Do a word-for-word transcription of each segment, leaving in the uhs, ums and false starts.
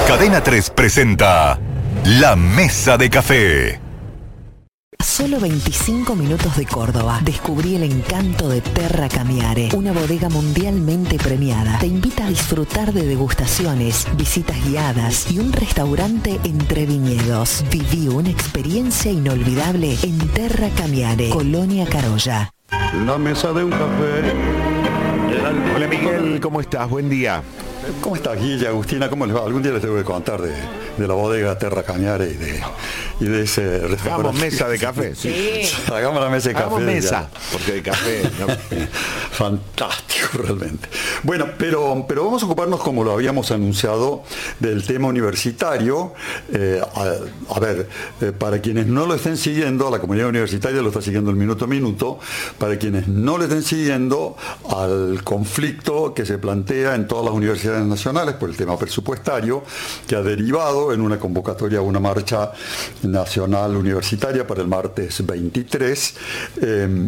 Cadena tres presenta La Mesa de Café. A solo veinticinco minutos de Córdoba, descubrí el encanto de Terra Cambiare, una bodega mundialmente premiada. Te invita a disfrutar de degustaciones, visitas guiadas y un restaurante entre viñedos. Viví una experiencia inolvidable en Terra Cambiare, Colonia Carolla. La mesa de un café. Hola Miguel, ¿cómo estás? Buen día. ¿Cómo está Guilla, Agustina? ¿Cómo les va? Algún día les tengo que contar de, de la bodega Terra Cambiare y de, y de ese restaurante. Hagamos mesa de café. Sí. Hagamos la mesa de café. Hagamos mesa, ya. Porque de café... No. Fantástico, realmente. Bueno, pero, pero vamos a ocuparnos, como lo habíamos anunciado, del tema universitario. Eh, a, a ver, eh, para quienes no lo estén siguiendo, la comunidad universitaria lo está siguiendo el minuto a minuto. Para quienes no lo estén siguiendo, al conflicto que se plantea en todas las universidades nacionales por el tema presupuestario, que ha derivado en una convocatoria a una marcha nacional universitaria para el martes veintitrés. Eh,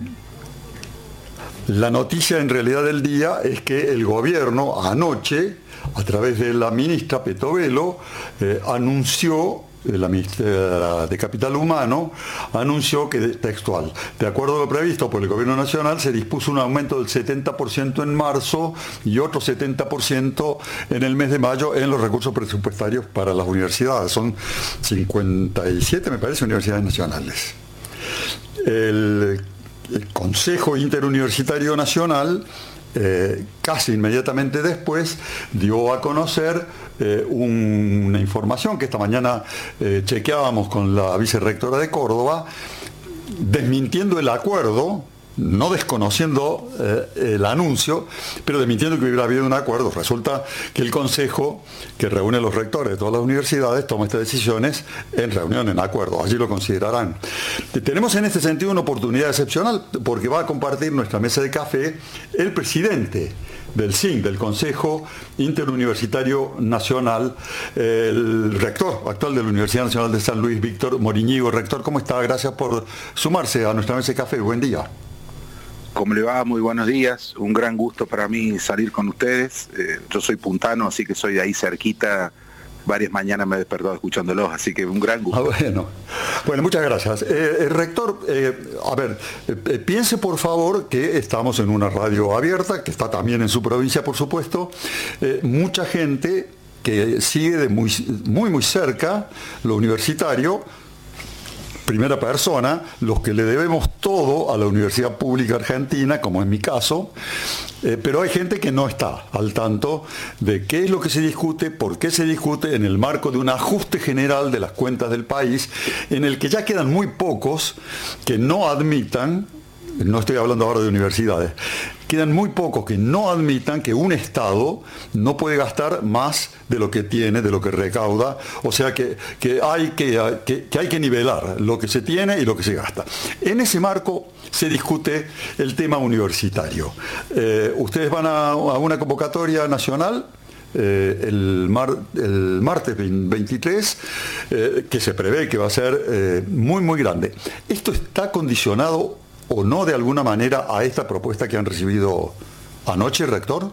la noticia en realidad del día es que el gobierno anoche, a través de la ministra Petovelo, eh, anunció, la ministra de Capital Humano, anunció que, textual, de acuerdo a lo previsto por el Gobierno Nacional, se dispuso un aumento del setenta por ciento en marzo y otro setenta por ciento en el mes de mayo en los recursos presupuestarios para las universidades. Son cincuenta y siete, me parece, universidades nacionales. El, el Consejo Interuniversitario Nacional, Eh, casi inmediatamente después, dio a conocer eh, un, una información que esta mañana eh, chequeábamos con la vicerrectora de Córdoba, desmintiendo el acuerdo, no desconociendo eh, el anuncio, pero desmintiendo que hubiera habido un acuerdo. Resulta que el Consejo, que reúne a los rectores de todas las universidades, toma estas decisiones en reunión, en acuerdo. Allí lo considerarán. Tenemos en este sentido una oportunidad excepcional, porque va a compartir nuestra mesa de café el presidente del S I N, del Consejo Interuniversitario Nacional, el rector actual de la Universidad Nacional de San Luis, Víctor Moriñigo. Rector, ¿cómo está? Gracias por sumarse a nuestra mesa de café. Buen día. ¿Cómo le va? Muy buenos días. Un gran gusto para mí salir con ustedes. Eh, yo soy puntano, así que soy de ahí cerquita. Varias mañanas me he despertado escuchándolos, así que un gran gusto. Ah, bueno. bueno, muchas gracias. Eh, el rector, eh, a ver, eh, piense por favor que estamos en una radio abierta, que está también en su provincia, por supuesto. Eh, mucha gente que sigue de muy, muy, muy cerca lo universitario, primera persona, los que le debemos todo a la Universidad Pública Argentina, como es mi caso, eh, pero hay gente que no está al tanto de qué es lo que se discute, por qué se discute en el marco de un ajuste general de las cuentas del país, en el que ya quedan muy pocos que no admitan, no estoy hablando ahora de universidades, quedan muy pocos que no admitan que un Estado no puede gastar más de lo que tiene, de lo que recauda, o sea que, que, hay, que, que, que hay que nivelar lo que se tiene y lo que se gasta. En ese marco se discute el tema universitario. Eh, ustedes van a, a una convocatoria nacional Eh, el, mar, el martes veintitrés, eh, que se prevé que va a ser eh, muy, muy grande. ¿Esto está condicionado o no de alguna manera a esta propuesta que han recibido anoche, rector?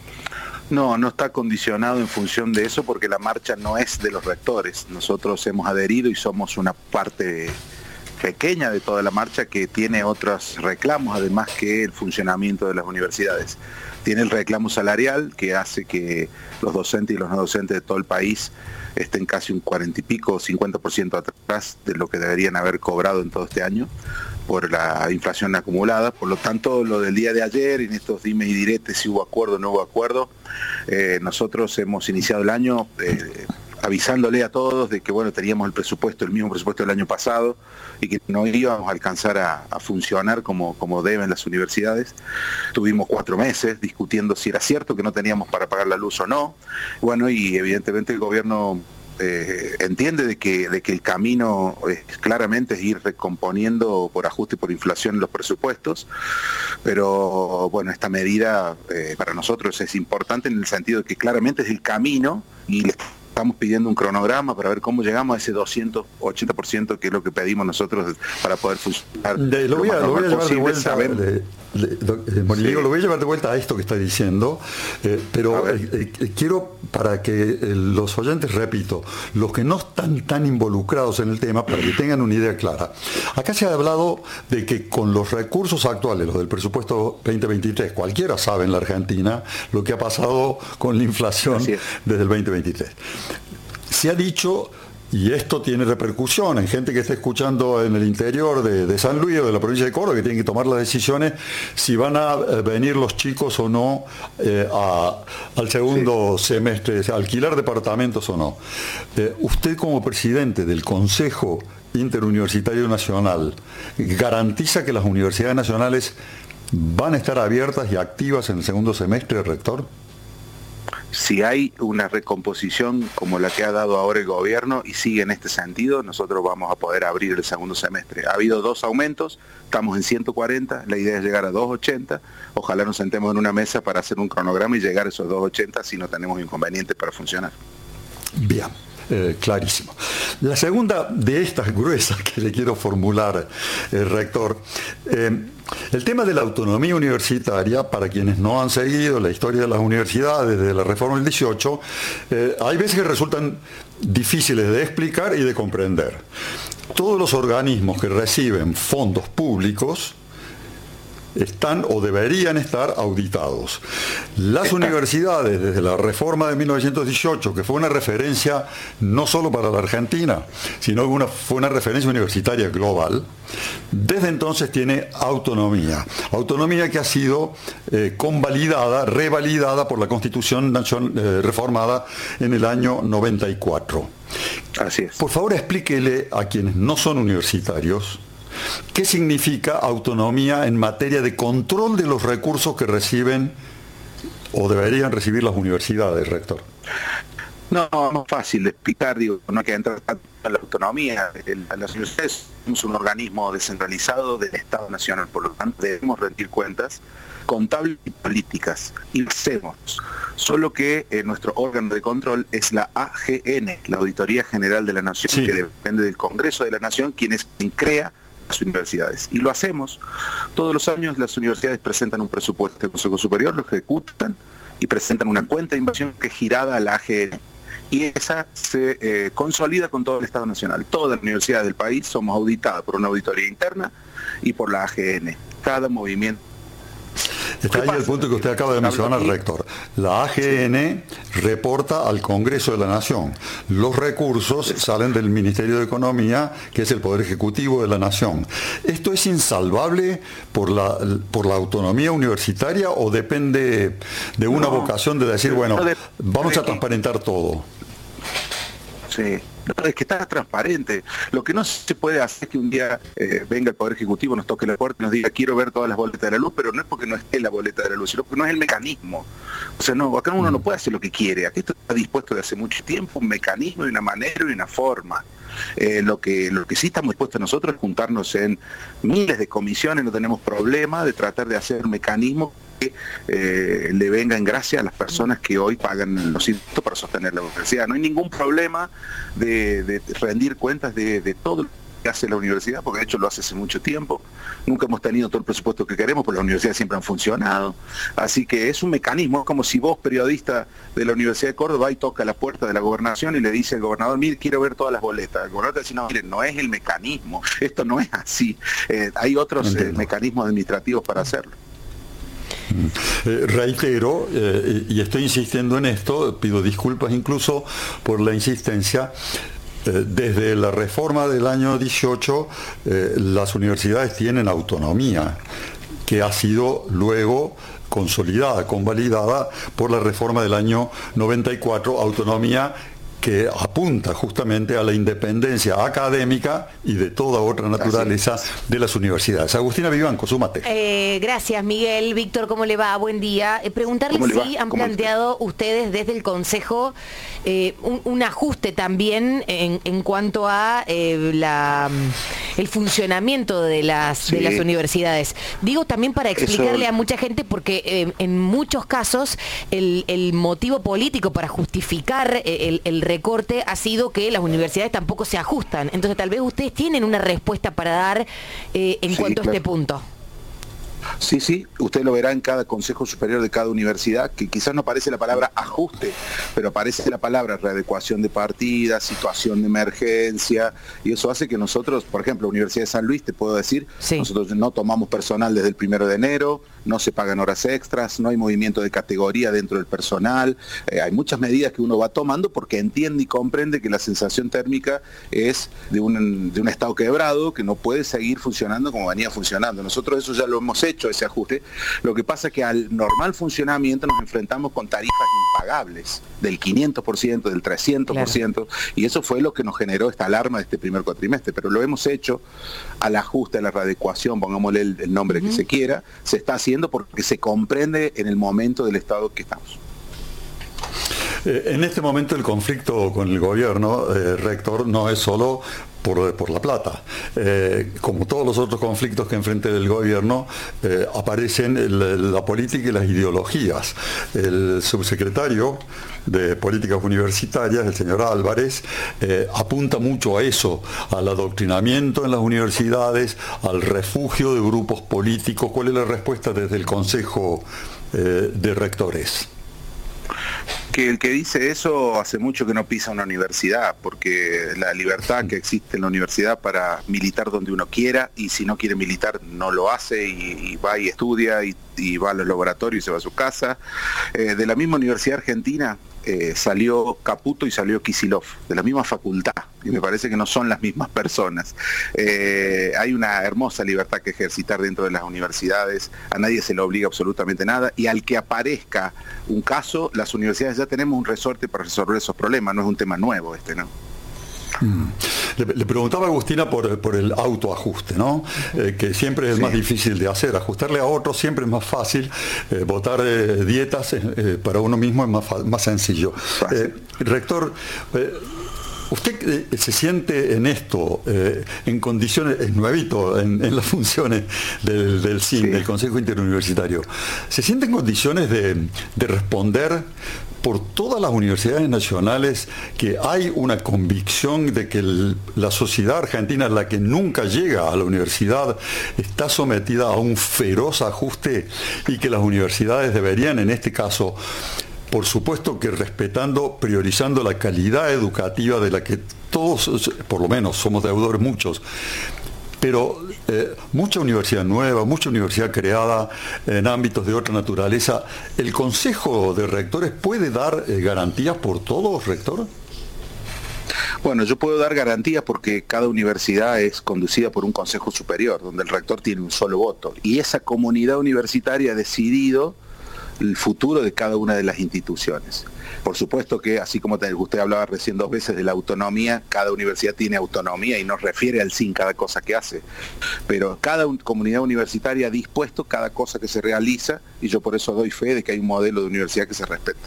No, no está condicionado en función de eso, porque la marcha no es de los rectores. Nosotros hemos adherido y somos una parte pequeña de toda la marcha que tiene otros reclamos, además que el funcionamiento de las universidades. Tiene el reclamo salarial, que hace que los docentes y los no docentes de todo el país estén casi un cuarenta y pico, cincuenta por ciento atrás de lo que deberían haber cobrado en todo este año por la inflación acumulada. Por lo tanto, lo del día de ayer, en estos dime y diretes, si hubo acuerdo o no hubo acuerdo, eh, nosotros hemos iniciado el año eh, avisándole a todos de que bueno, teníamos el presupuesto, el mismo presupuesto del año pasado, y que no íbamos a alcanzar a, a funcionar como, como deben las universidades. Tuvimos cuatro meses discutiendo si era cierto que no teníamos para pagar la luz o no. Bueno, y evidentemente el gobierno eh, entiende de que, de que el camino es, claramente es ir recomponiendo por ajuste y por inflación los presupuestos, pero bueno, esta medida eh, para nosotros es importante en el sentido de que claramente es el camino y le estamos pidiendo un cronograma para ver cómo llegamos a ese doscientos ochenta por ciento que es lo que pedimos nosotros para poder funcionar. De, lo, voy a, lo, voy a llevar de vuelta, saber... de, eh, Diego, lo voy a llevar de vuelta a esto que está diciendo, eh, pero eh, eh, quiero, para que eh, los oyentes, repito, los que no están tan involucrados en el tema, para que tengan una idea clara. Acá se ha hablado de que con los recursos actuales, los del presupuesto veinte veintitrés, cualquiera sabe en la Argentina lo que ha pasado con la inflación desde el veinte veintitrés. Se ha dicho, y esto tiene repercusión en gente que está escuchando en el interior de, de San Luis o de la provincia de Córdoba, que tienen que tomar las decisiones si van a eh, venir los chicos o no eh, a, al segundo sí. semestre, a alquilar departamentos o no. Eh, usted, como presidente del Consejo Interuniversitario Nacional, ¿garantiza que las universidades nacionales van a estar abiertas y activas en el segundo semestre, rector? Si hay una recomposición como la que ha dado ahora el gobierno y sigue en este sentido, nosotros vamos a poder abrir el segundo semestre. Ha habido dos aumentos, estamos en ciento cuarenta, la idea es llegar a doscientos ochenta, ojalá nos sentemos en una mesa para hacer un cronograma y llegar a esos doscientos ochenta si no tenemos inconvenientes para funcionar. Bien. Eh, clarísimo. La segunda de estas gruesas que le quiero formular, eh, rector, eh, el tema de la autonomía universitaria, para quienes no han seguido la historia de las universidades desde la reforma del dieciocho, eh, hay veces que resultan difíciles de explicar y de comprender. Todos los organismos que reciben fondos públicos están o deberían estar auditados. Las universidades, desde la reforma de mil novecientos dieciocho, que fue una referencia no solo para la Argentina, sino que una, fue una referencia universitaria global, desde entonces tiene autonomía. Autonomía que ha sido eh, convalidada, revalidada por la Constitución nacion, eh, reformada en el año noventa y cuatro. Así es. Por favor, explíquele a quienes no son universitarios ¿qué significa autonomía en materia de control de los recursos que reciben o deberían recibir las universidades, rector? No, no es fácil de explicar, digo, no hay que entrar tanto en la autonomía. El, las universidades somos un organismo descentralizado del Estado Nacional, por lo tanto debemos rendir cuentas contables y políticas, y lo hacemos. Solo que eh, nuestro órgano de control es la A G N, la Auditoría General de la Nación, sí. que depende del Congreso de la Nación, quien es quien crea las universidades. Y lo hacemos. Todos los años las universidades presentan un presupuesto del Consejo Superior, lo ejecutan y presentan una cuenta de inversión que es girada a la A G N. Y esa se eh, consolida con todo el Estado Nacional. Todas las universidades del país somos auditadas por una auditoría interna y por la A G N. Cada movimiento. Está ahí el punto que usted acaba de mencionar, rector. La A G N reporta al Congreso de la Nación. Los recursos salen del Ministerio de Economía, que es el Poder Ejecutivo de la Nación. ¿Esto es insalvable por la, por la autonomía universitaria o depende de una no, vocación de decir, bueno, vamos a transparentar todo? Sí. No, es que está transparente. Lo que no se puede hacer es que un día eh, venga el Poder Ejecutivo, nos toque la puerta y nos diga quiero ver todas las boletas de la luz, pero no es porque no esté la boleta de la luz, sino porque no es el mecanismo. O sea, no, acá uno no puede hacer lo que quiere. Aquí esto está dispuesto de hace mucho tiempo, un mecanismo y una manera y una forma. Eh, lo que lo que sí estamos dispuestos nosotros es juntarnos en miles de comisiones, no tenemos problema de tratar de hacer un mecanismo que eh, le venga en gracia a las personas que hoy pagan los impuestos para sostener la universidad. No hay ningún problema de, de rendir cuentas de, de todo lo que hace la universidad, porque de hecho lo hace hace mucho tiempo. Nunca hemos tenido todo el presupuesto que queremos, porque las universidades siempre han funcionado. Así que es un mecanismo, es como si vos, periodista de la Universidad de Córdoba, y toca la puerta de la gobernación y le dice al gobernador, mire, quiero ver todas las boletas. El gobernador te dice, no, mire, no es el mecanismo, esto no es así. Eh, hay otros eh, mecanismos administrativos para hacerlo. Eh, reitero, eh, y estoy insistiendo en esto, pido disculpas incluso por la insistencia, eh, desde la reforma del año dieciocho eh, las universidades tienen autonomía, que ha sido luego consolidada, convalidada por la reforma del año noventa y cuatro, autonomía que apunta justamente a la independencia académica y de toda otra naturaleza de las universidades. Agustina Vivanco, súmate. Eh, gracias, Miguel. Víctor, ¿cómo le va? Buen día. Eh, preguntarle si han planteado ustedes desde el Consejo eh, un, un ajuste también en, en cuanto a eh, la, el funcionamiento de las, sí. de las universidades. Digo también para explicarle Eso... a mucha gente, porque eh, en muchos casos el, el motivo político para justificar el, el recorte ha sido que las universidades tampoco se ajustan. Entonces tal vez ustedes tienen una respuesta para dar eh, en sí, cuanto claro. a este punto. Sí, sí, usted lo verá en cada Consejo Superior de cada universidad, que quizás no aparece la palabra ajuste, pero aparece la palabra readecuación de partidas, situación de emergencia, y eso hace que nosotros, por ejemplo, Universidad de San Luis, te puedo decir, sí. nosotros no tomamos personal desde el primero de enero, no se pagan horas extras, no hay movimiento de categoría dentro del personal, eh, hay muchas medidas que uno va tomando porque entiende y comprende que la sensación térmica es de un, de un estado quebrado que no puede seguir funcionando como venía funcionando. Nosotros eso ya lo hemos hecho, ese ajuste. Lo que pasa es que al normal funcionamiento nos enfrentamos con tarifas impagables del quinientos por ciento, del trescientos por ciento, claro. Y eso fue lo que nos generó esta alarma de este primer cuatrimestre, pero lo hemos hecho al ajuste, a la readecuación, pongámosle el, el nombre uh-huh. que se quiera, se está haciendo porque se comprende en el momento del estado que estamos. Eh, en este momento el conflicto con el gobierno, eh, rector, no es solo por, por la plata. Eh, como todos los otros conflictos que enfrenta el gobierno, eh, aparecen el, la política y las ideologías. El subsecretario de Políticas Universitarias, el señor Álvarez, eh, apunta mucho a eso, al adoctrinamiento en las universidades, al refugio de grupos políticos. ¿Cuál es la respuesta desde el Consejo eh, de Rectores? Que el que dice eso hace mucho que no pisa una universidad, porque la libertad que existe en la universidad para militar donde uno quiera, y si no quiere militar no lo hace, y, y va y estudia, y, y va a los laboratorios y se va a su casa. Eh, de la misma Universidad Argentina eh, salió Caputo y salió Kicillof, de la misma facultad, y me parece que no son las mismas personas. Eh, hay una hermosa libertad que ejercitar dentro de las universidades, a nadie se le obliga absolutamente nada, y al que aparezca un caso, las universidades ya tenemos un resorte para resolver esos problemas, no es un tema nuevo este, ¿no? Mm. Le, le preguntaba a Agustina por, por el autoajuste, ¿no? Eh, que siempre es sí. más difícil de hacer. Ajustarle a otros siempre es más fácil. Eh, votar eh, dietas eh, para uno mismo es más, más sencillo. Eh, rector, eh, ¿usted eh, se siente en esto, eh, en condiciones, es nuevito en, en las funciones del, del C I N, sí. del Consejo Interuniversitario, ¿se siente en condiciones de, de responder por todas las universidades nacionales que hay una convicción de que el, la sociedad argentina, la que nunca llega a la universidad, está sometida a un feroz ajuste y que las universidades deberían, en este caso, por supuesto que respetando, priorizando la calidad educativa de la que todos, por lo menos, somos deudores muchos, pero eh, mucha universidad nueva, mucha universidad creada en ámbitos de otra naturaleza, ¿el Consejo de Rectores puede dar eh, garantías por todos, rector? Bueno, yo puedo dar garantías porque cada universidad es conducida por un consejo superior, donde el rector tiene un solo voto, y esa comunidad universitaria ha decidido el futuro de cada una de las instituciones. Por supuesto que, así como usted hablaba recién dos veces de la autonomía, cada universidad tiene autonomía y no refiere al S I N cada cosa que hace, pero cada un, comunidad universitaria ha dispuesto cada cosa que se realiza, y yo por eso doy fe de que hay un modelo de universidad que se respeta.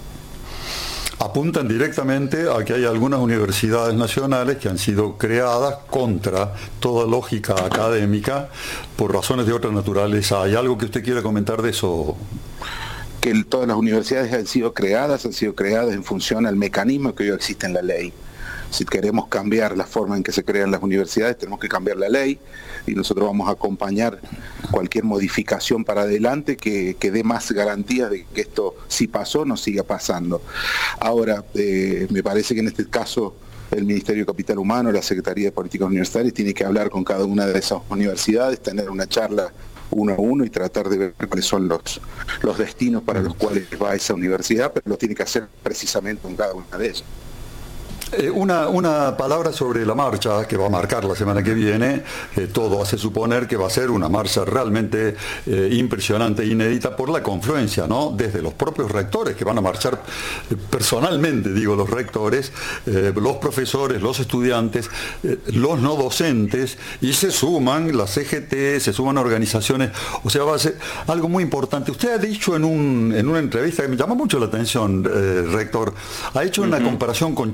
Apuntan directamente a que hay algunas universidades nacionales que han sido creadas contra toda lógica académica por razones de otra naturaleza. ¿Hay algo que usted quiera comentar de eso? Que el, todas las universidades han sido creadas, han sido creadas en función al mecanismo que hoy existe en la ley. Si queremos cambiar la forma en que se crean las universidades, tenemos que cambiar la ley, y nosotros vamos a acompañar cualquier modificación para adelante que, que dé más garantías de que esto, si pasó, no siga pasando. Ahora, eh, me parece que en este caso el Ministerio de Capital Humano, la Secretaría de Políticas Universitarias, tiene que hablar con cada una de esas universidades, tener una charla uno a uno y tratar de ver cuáles son los, los destinos para los cuales va esa universidad, pero lo tiene que hacer precisamente con cada una de ellas. Eh, una, una palabra sobre la marcha que va a marcar la semana que viene. Eh, todo hace suponer que va a ser una marcha realmente eh, impresionante, inédita, por la confluencia, ¿no? Desde los propios rectores, que van a marchar eh, personalmente, digo, los rectores, eh, los profesores, los estudiantes, eh, los no docentes, y se suman las C G T, se suman organizaciones. O sea, va a ser algo muy importante. Usted ha dicho en, un, en una entrevista que me llamó mucho la atención, eh, rector, ha hecho una uh-huh. comparación con Chile.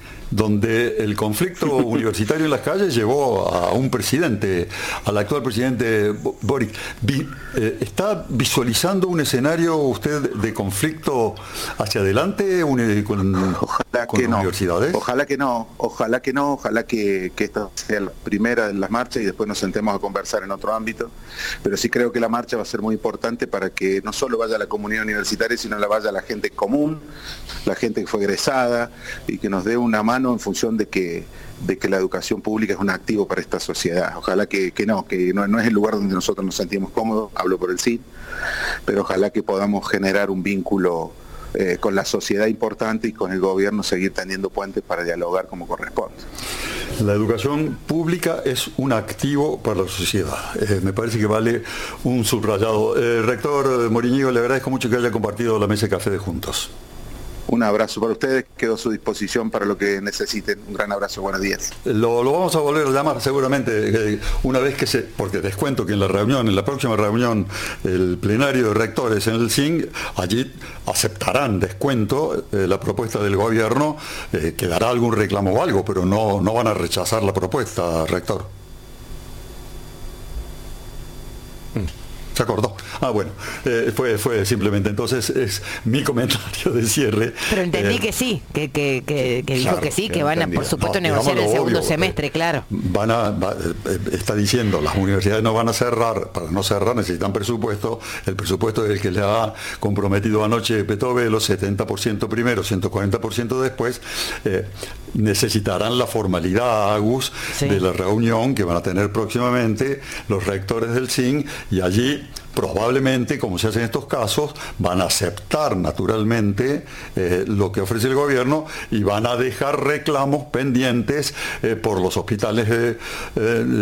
donde el conflicto universitario en las calles llevó a un presidente, al actual presidente Boric. Vi, eh, ¿Está visualizando un escenario usted de conflicto hacia adelante un, con, ojalá con que no. universidades? Ojalá que no, ojalá que no, ojalá que, que esta sea la primera de las marchas y después nos sentemos a conversar en otro ámbito. Pero sí creo que la marcha va a ser muy importante para que no solo vaya la comunidad universitaria, sino la vaya la gente común, la gente que fue egresada, y que nos dé una mano en función de que, de que la educación pública es un activo para esta sociedad. Ojalá que, que no, que no, no es el lugar donde nosotros nos sentimos cómodos, hablo por el C I N, pero ojalá que podamos generar un vínculo eh, con la sociedad importante y con el gobierno, seguir teniendo puentes para dialogar como corresponde. La educación pública es un activo para la sociedad. Eh, me parece que vale un subrayado. Eh, Rector Moriñigo, le agradezco mucho que haya compartido la mesa de café de Juntos. Un abrazo para ustedes, quedo a su disposición para lo que necesiten. Un gran abrazo, buenos días. Lo, lo vamos a volver a llamar seguramente eh, una vez que se, porque les cuento que en la reunión, en la próxima reunión, el plenario de rectores en el C I N, allí aceptarán descuento eh, la propuesta del gobierno, eh, que dará algún reclamo o algo, pero no, no van a rechazar la propuesta, rector. Se acordó. Ah, bueno, eh, fue, fue simplemente entonces es mi comentario de cierre. Pero entendí eh, que sí, que, que, que, que dijo claro, que sí, que van a, por supuesto, no, negociar el segundo obvio, semestre, eh, claro. Van a, va, eh, está diciendo, las universidades no van a cerrar, para no cerrar necesitan presupuesto, el presupuesto es el que le ha comprometido anoche Petove, los setenta por ciento primero, ciento cuarenta por ciento después, eh, necesitarán la formalidad, Agus, sí, de la reunión que van a tener próximamente los rectores del C I N, y allí probablemente, como se hace en estos casos, van a aceptar naturalmente eh, lo que ofrece el gobierno y van a dejar reclamos pendientes eh, por los hospitales eh, eh,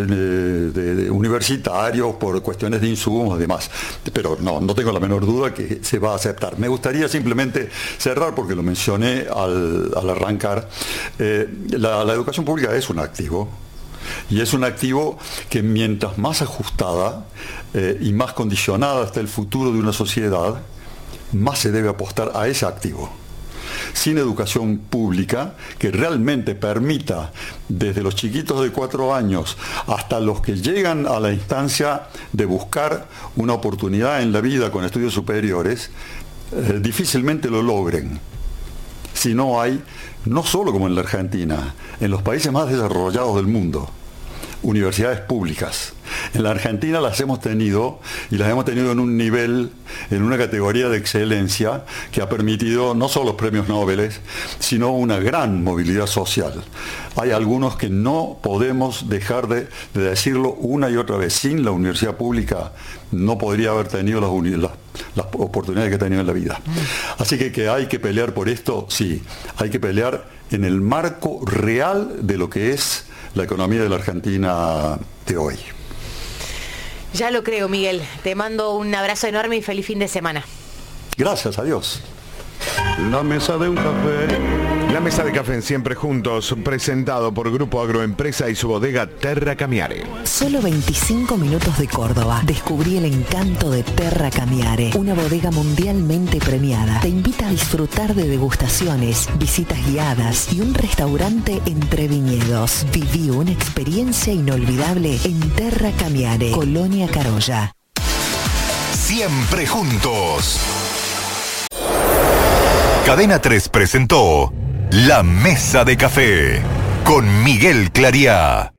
de, de, de universitarios, por cuestiones de insumos y demás. Pero no, no tengo la menor duda que se va a aceptar. Me gustaría simplemente cerrar, porque lo mencioné al, al arrancar, eh, la, la educación pública es un activo. Y es un activo que mientras más ajustada eh, y más condicionada está el futuro de una sociedad, más se debe apostar a ese activo. Sin educación pública que realmente permita, desde los chiquitos de cuatro años hasta los que llegan a la instancia de buscar una oportunidad en la vida con estudios superiores, eh, difícilmente lo logren. Si no hay, no solo como en la Argentina, en los países más desarrollados del mundo, universidades públicas. En la Argentina las hemos tenido, y las hemos tenido en un nivel, en una categoría de excelencia que ha permitido no solo los premios Nobel, sino una gran movilidad social. Hay algunos que no podemos dejar de, de decirlo una y otra vez. Sin la universidad pública no podría haber tenido las, las, las oportunidades que ha tenido en la vida. Así que, que hay que pelear por esto, sí. Hay que pelear en el marco real de lo que es la economía de la Argentina de hoy. Ya lo creo, Miguel. Te mando un abrazo enorme y feliz fin de semana. Gracias, adiós. La mesa de un café. La mesa de café en Siempre Juntos, presentado por Grupo Agroempresa y su bodega Terra Cambiare. Solo veinticinco minutos de Córdoba. Descubrí el encanto de Terra Cambiare, una bodega mundialmente premiada. Te invita a disfrutar de degustaciones, visitas guiadas y un restaurante entre viñedos. Viví una experiencia inolvidable en Terra Cambiare, Colonia Carolla. Siempre Juntos. Cadena tres presentó La Mesa de Café con Miguel Clariá.